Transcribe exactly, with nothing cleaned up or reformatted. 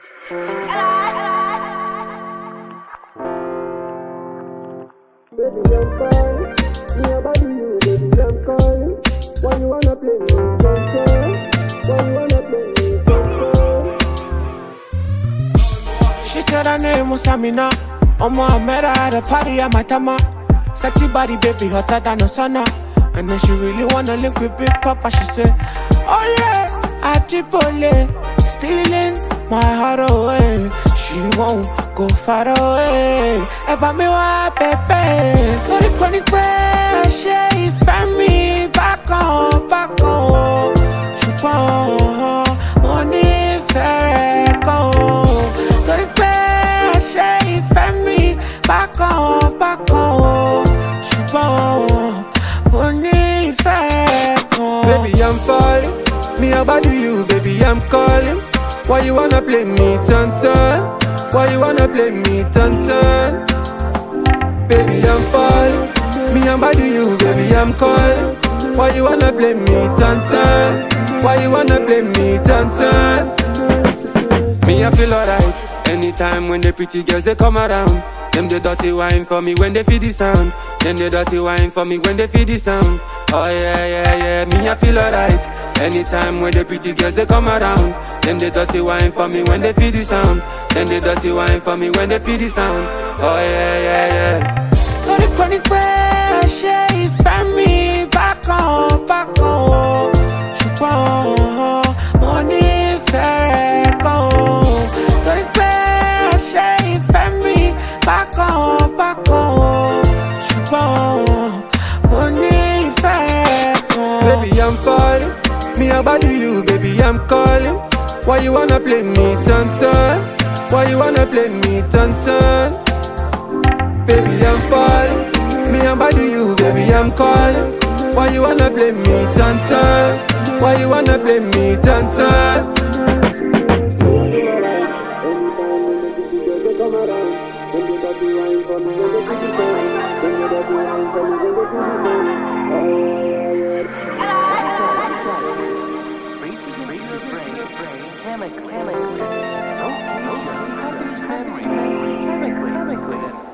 Baby, I'm calling. Me about you, baby, I'm calling. Why you wanna play me? Control. Why you wanna play me? Control. She said her name was Amina. Omo, I met her at a party at my tama. Sexy body, baby, hotter than a sauna. And then she really wanna link with Big Papa. She said, Ole, Achipole, stealing my heart away. She won't go far away. Eba mi wa pepe. Tori koni pe, she ìfẹ́ mi bákan bákan. Ṣùgbọ́n mo nífẹ̀ẹ́ rẹ̀ gan. Tori pe, she ìfẹ́ mi bákan bákan. Ṣùgbọ́n mo nífẹ̀ẹ́ rẹ̀ gan. Baby, I'm falling. Me about you, baby, I'm calling. Why you wanna play me, turn turn? Why you wanna play me, turn turn? Baby, I'm falling. Me about you, baby, I'm calling. Why you wanna play me, turn turn? Why you wanna play me, turn turn? Me, I feel alright. Anytime when the pretty girls they come around. Them the dirty wine for me when they feel the sound. Them the dirty wine for me when they feel the sound. Oh yeah, yeah, yeah, me I feel alright. Anytime when the pretty girls they come around. Them the dirty wine for me when they feel the sound. Them the dirty wine for me when they feel the sound. Oh yeah, yeah, yeah. Tori koni pe, she ìfẹ́ mi bákan bákan. Ṣùgbọ́n mo nífẹ̀ẹ́ rẹ̀ gan. Tori pe, she ìfẹ́ mi bákan bákan. Ṣùgbọ́n mo nífẹ̀ẹ́ rẹ̀ gan. Baby, I'm falling. Me about you, baby, I'm calling. Why you wanna play me, turn turn? Why you wanna play me, turn turn? Baby, I'm falling. Me about you, baby, I'm calling. Why you wanna play me, turn turn? Why you wanna play me, turn turn? Chemically, chemically, chemically, chemically, chemically.